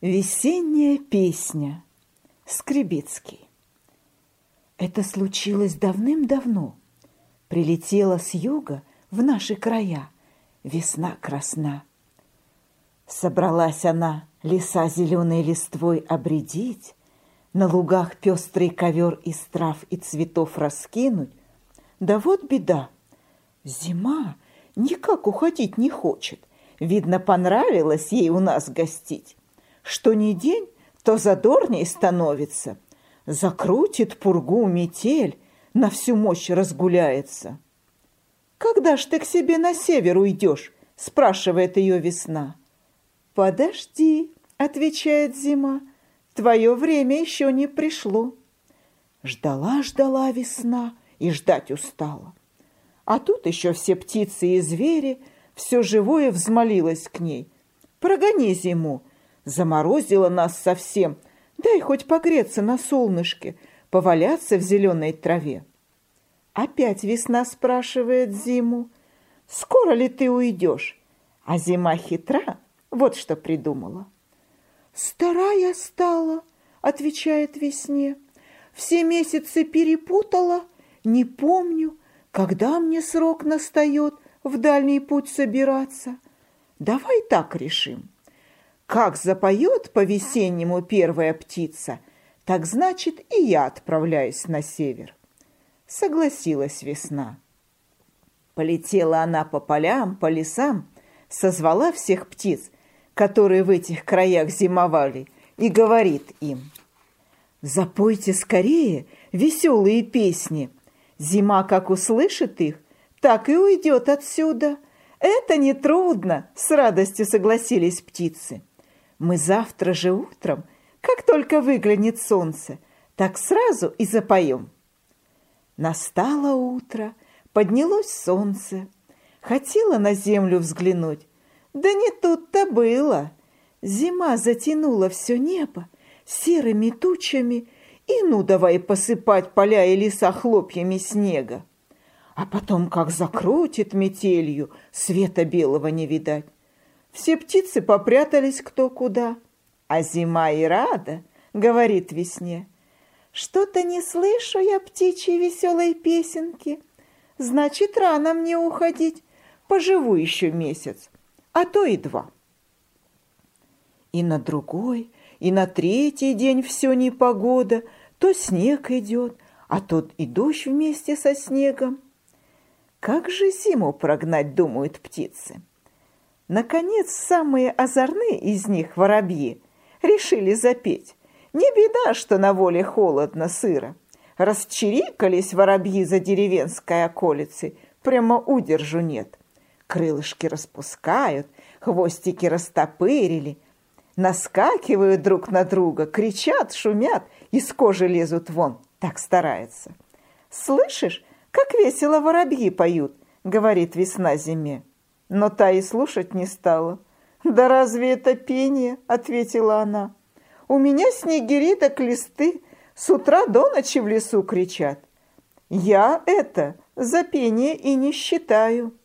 Весенняя песня. Скребицкий. Это случилось давным-давно. Прилетела с юга в наши края весна красна. Собралась она леса зеленой листвой обредить, на лугах пестрый ковер из трав и цветов раскинуть. Да вот беда, зима никак уходить не хочет. Видно, понравилось ей у нас гостить. Что ни день, то задорней становится. Закрутит пургу метель, на всю мощь разгуляется. «Когда ж ты к себе на север уйдешь?» – спрашивает ее весна. «Подожди», – отвечает зима, – «твое время еще не пришло». Ждала весна и ждать устала. А тут еще все птицы и звери, все живое взмолилось к ней. «Прогони зиму, заморозила нас совсем, дай хоть погреться на солнышке, поваляться в зеленой траве». Опять весна спрашивает зиму: «Скоро ли ты уйдешь?» А зима хитра, вот что придумала. «Стара я стала», — отвечает весне, «все месяцы перепутала, не помню, когда мне срок настает в дальний путь собираться. Давай так решим. Как запоет по-весеннему первая птица, так значит и я отправляюсь на север». Согласилась весна. Полетела она по полям, по лесам, созвала всех птиц, которые в этих краях зимовали, и говорит им: «Запойте скорее веселые песни. Зима как услышит их, так и уйдет отсюда. Это нетрудно», — с радостью согласились птицы. «Мы завтра же утром, как только выглянет солнце, так сразу и запоем». Настало утро, поднялось солнце. Хотела на землю взглянуть, да не тут-то было. Зима затянула все небо серыми тучами, и ну давай посыпать поля и леса хлопьями снега. А потом как закрутит метелью, света белого не видать. Все птицы попрятались кто куда, а зима и рада, говорит весне: «Что-то не слышу я птичьей веселой песенки. Значит, рано мне уходить, поживу еще месяц, а то и два». И на другой, и на третий день все непогода, то снег идет, а то и дождь вместе со снегом. Как же зиму прогнать, думают птицы. Наконец, самые озорные из них, воробьи, решили запеть. Не беда, что на воле холодно, сыро. Расчирикались воробьи за деревенской околицей, прямо удержу нет. Крылышки распускают, хвостики растопырили, наскакивают друг на друга, кричат, шумят, из кожи лезут вон, так стараются. «Слышишь, как весело воробьи поют?» — говорит весна зиме. Но та и слушать не стала. «Да разве это пение?» — ответила она. «У меня снегири да клесты с утра до ночи в лесу кричат. Я это за пение и не считаю».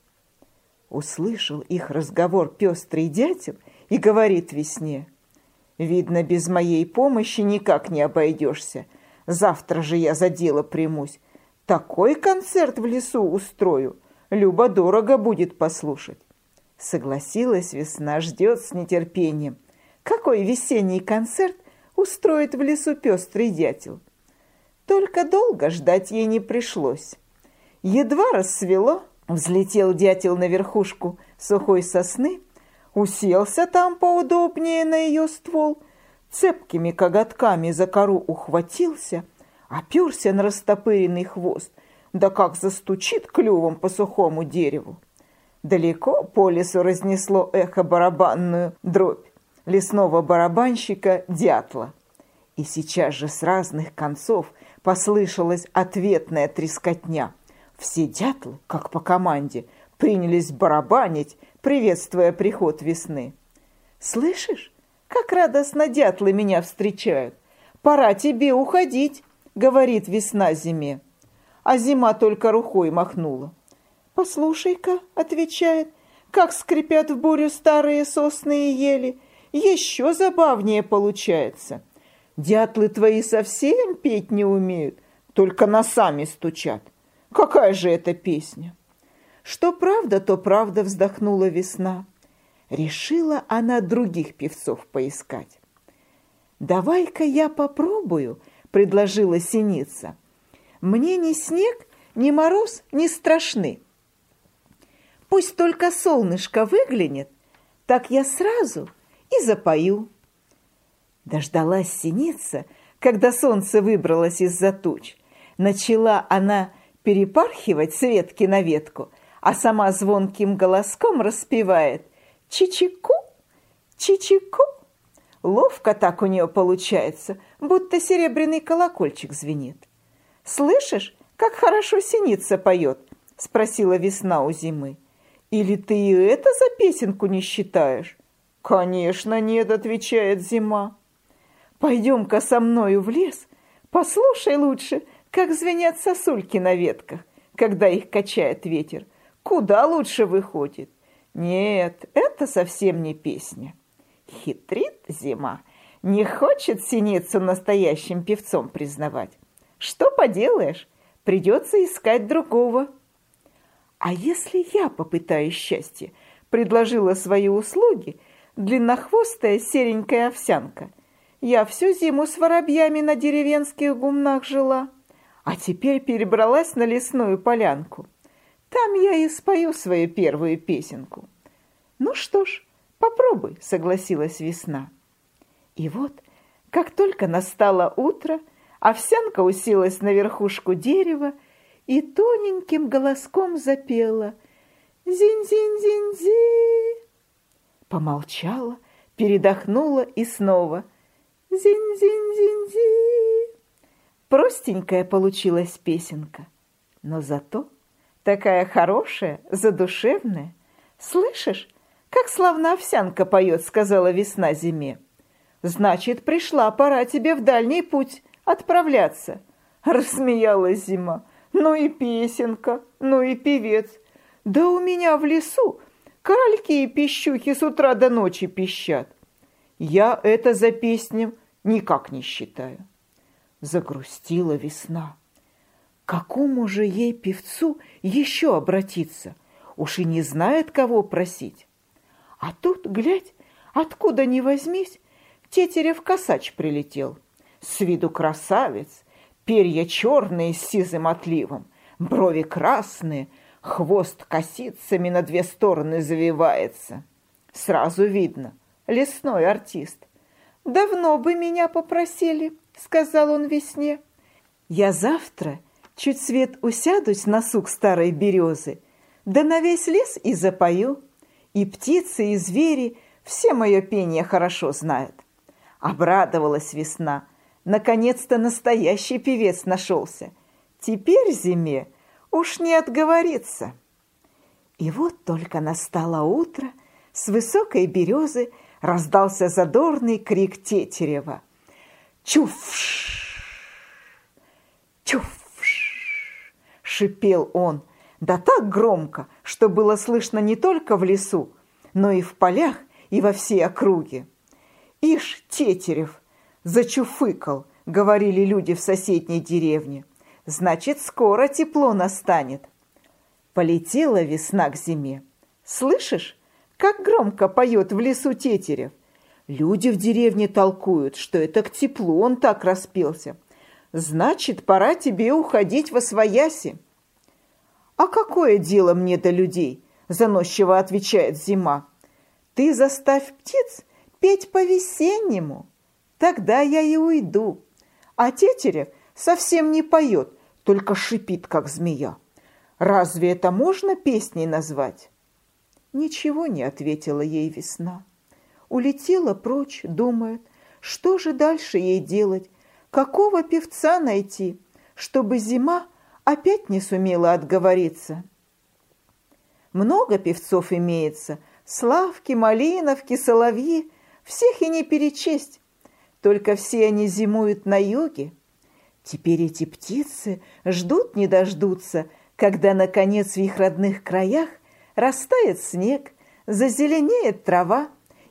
Услышал их разговор пестрый дятел и говорит весне: «Видно, без моей помощи никак не обойдешься. Завтра же я за дело примусь. Такой концерт в лесу устрою, любо-дорого будет послушать». Согласилась весна, ждет с нетерпением, какой весенний концерт устроит в лесу пестрый дятел. Только долго ждать ей не пришлось. Едва рассвело, взлетел дятел на верхушку сухой сосны, уселся там поудобнее на ее ствол, цепкими коготками за кору ухватился, оперся на растопыренный хвост, да как застучит клювом по сухому дереву. Далеко по лесу разнесло эхо барабанную дробь лесного барабанщика дятла. И сейчас же с разных концов послышалась ответная трескотня. Все дятлы, как по команде, принялись барабанить, приветствуя приход весны. «Слышишь, как радостно дятлы меня встречают? Пора тебе уходить», — говорит весна зиме. А зима только рукой махнула. «Послушай-ка», — отвечает, — «как скрипят в бурю старые сосны и ели, еще забавнее получается. Дятлы твои совсем петь не умеют, только носами стучат. Какая же это песня? Что правда, то правда, вздохнула весна. Решила она других певцов поискать. «Давай-ка я попробую», — предложила синица. «Мне ни снег, ни мороз не страшны. Пусть только солнышко выглянет, так я сразу и запою». Дождалась синица, когда солнце выбралось из-за туч. Начала она перепархивать с ветки на ветку, а сама звонким голоском распевает «Чичику, чичику». Ловко так у нее получается, будто серебряный колокольчик звенит. «Слышишь, как хорошо синица поет?» — спросила весна у зимы. «Или ты и это за песенку не считаешь?» «Конечно нет», — отвечает зима. «Пойдем-ка со мною в лес, послушай лучше, как звенят сосульки на ветках, когда их качает ветер. Куда лучше выходит. Нет, это совсем не песня». Хитрит зима, не хочет синицу настоящим певцом признавать. Что поделаешь, придется искать другого. «А если я попытаюсь счастье?» — предложила свои услуги длиннохвостая серенькая овсянка. «Я всю зиму с воробьями на деревенских гумнах жила, а теперь перебралась на лесную полянку. Там я и спою свою первую песенку». «Ну что ж, попробуй», — согласилась весна. И вот, как только настало утро, овсянка уселась на верхушку дерева и тоненьким голоском запела «Зинь-зинь-зинь-зи». Помолчала, передохнула и снова «Зинь-зинь-зинь-зи». Простенькая получилась песенка, но зато такая хорошая, задушевная. «Слышишь, как славно овсянка поет», — сказала весна зиме. «Значит, пришла пора тебе в дальний путь отправляться». Рассмеялась зима. «Ну и песенка, ну и певец. Да у меня в лесу корольки и пищухи с утра до ночи пищат. Я это за песню никак не считаю». Загрустила весна. К какому же ей певцу еще обратиться? Уж и не знает, кого просить. А тут, глядь, откуда ни возьмись, Тетерев-косач прилетел. С виду красавец, перья черные с сизым отливом, брови красные, хвост косицами на две стороны завивается. Сразу видно, лесной артист. «Давно бы меня попросили», — сказал он весне. «Я завтра чуть свет усядусь на сук старой березы, да на весь лес и запою, и птицы, и звери все мое пение хорошо знают». Обрадовалась весна. Наконец-то настоящий певец нашелся. Теперь зиме уж не отговориться. И вот только настало утро, с высокой березы раздался задорный крик Тетерева. «Чуфш! Чуфш!» — шипел он, да так громко, что было слышно не только в лесу, но и в полях, и во всей округе. «Ишь, Тетерев зачуфыкал», — говорили люди в соседней деревне. «Значит, скоро тепло настанет». Полетела весна к зиме. «Слышишь, как громко поет в лесу Тетерев? Люди в деревне толкуют, что это к теплу он так распелся. Значит, пора тебе уходить восвояси». «А какое дело мне до людей?» — заносчиво отвечает зима. «Ты заставь птиц петь по-весеннему, тогда я и уйду. А Тетерев совсем не поет, только шипит, как змея. Разве это можно песней назвать?» Ничего не ответила ей весна. Улетела прочь, думает, что же дальше ей делать, какого певца найти, чтобы зима опять не сумела отговориться. Много певцов имеется, Славки, Малиновки, Соловьи, всех и не перечесть. Только все они зимуют на юге. Теперь эти птицы ждут не дождутся, когда, наконец, в их родных краях растает снег, зазеленеет трава,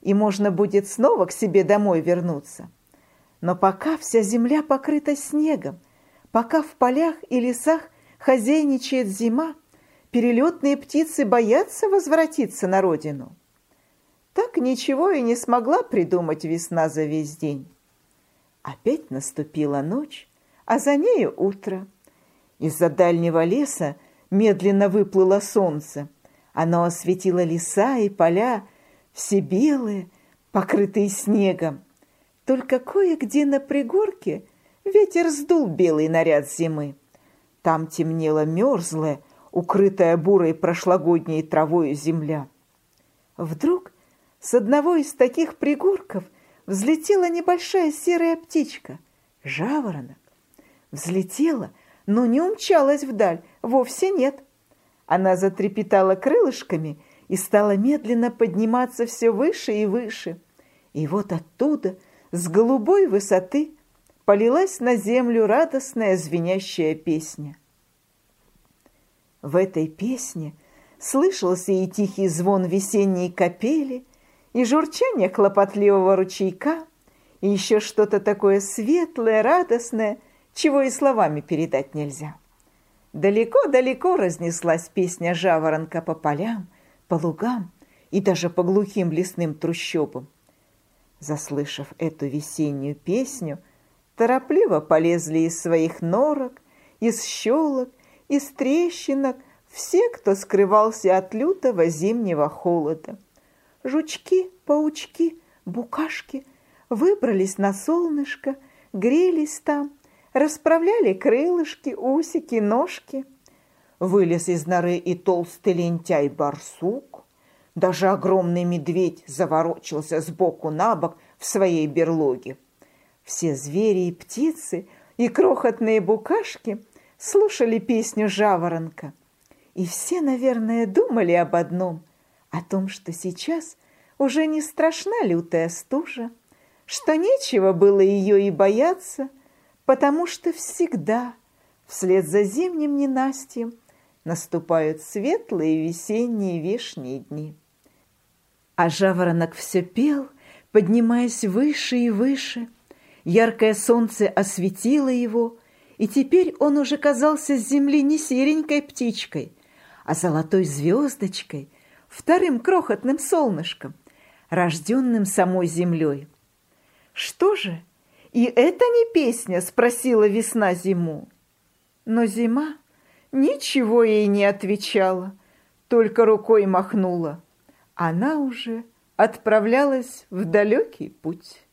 и можно будет снова к себе домой вернуться. Но пока вся земля покрыта снегом, пока в полях и лесах хозяйничает зима, перелетные птицы боятся возвратиться на родину. Так ничего и не смогла придумать весна за весь день. Опять наступила ночь, а за нею утро. Из-за дальнего леса медленно выплыло солнце. Оно осветило леса и поля, все белые, покрытые снегом. Только кое-где на пригорке ветер сдул белый наряд зимы. Там темнела мерзлая, укрытая бурой прошлогодней травою земля. Вдруг с одного из таких пригорков взлетела небольшая серая птичка, жаворонок. Взлетела, но не умчалась вдаль, вовсе нет. Она затрепетала крылышками и стала медленно подниматься все выше и выше. И вот оттуда, с голубой высоты, полилась на землю радостная звенящая песня. В этой песне слышался и тихий звон весенней капели, и журчание хлопотливого ручейка, и еще что-то такое светлое, радостное, чего и словами передать нельзя. Далеко-далеко разнеслась песня жаворонка по полям, по лугам и даже по глухим лесным трущобам. Заслышав эту весеннюю песню, торопливо полезли из своих норок, из щелок, из трещинок все, кто скрывался от лютого зимнего холода. Жучки, паучки, букашки выбрались на солнышко, грелись там, расправляли крылышки, усики, ножки. Вылез из норы и толстый лентяй-барсук. Даже огромный медведь заворочился сбоку на бок в своей берлоге. Все звери и птицы, и крохотные букашки слушали песню жаворонка. И все, наверное, думали об одном, о том, что сейчас уже не страшна лютая стужа, что нечего было ее и бояться, потому что всегда, вслед за зимним ненастьем, наступают светлые весенние вешние дни. А жаворонок все пел, поднимаясь выше и выше. Яркое солнце осветило его, и теперь он уже казался с земли не серенькой птичкой, а золотой звездочкой, вторым крохотным солнышком, рожденным самой землей. «Что же, и это не песня?» — спросила весна зиму. Но зима ничего ей не отвечала, только рукой махнула. Она уже отправлялась в далекий путь.